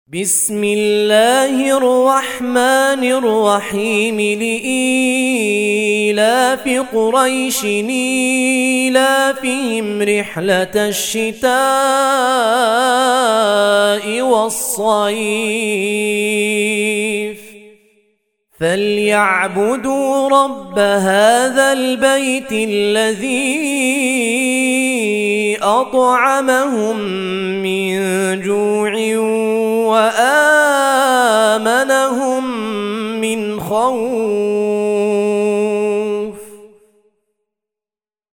بسم الله الرحمن الرحيم لإيلاف قريش إيلافهم رحلة الشتاء والصيف فليعبدوا رب هذا البيت الذي أطعمهم من جوع وآمنهم من خوف.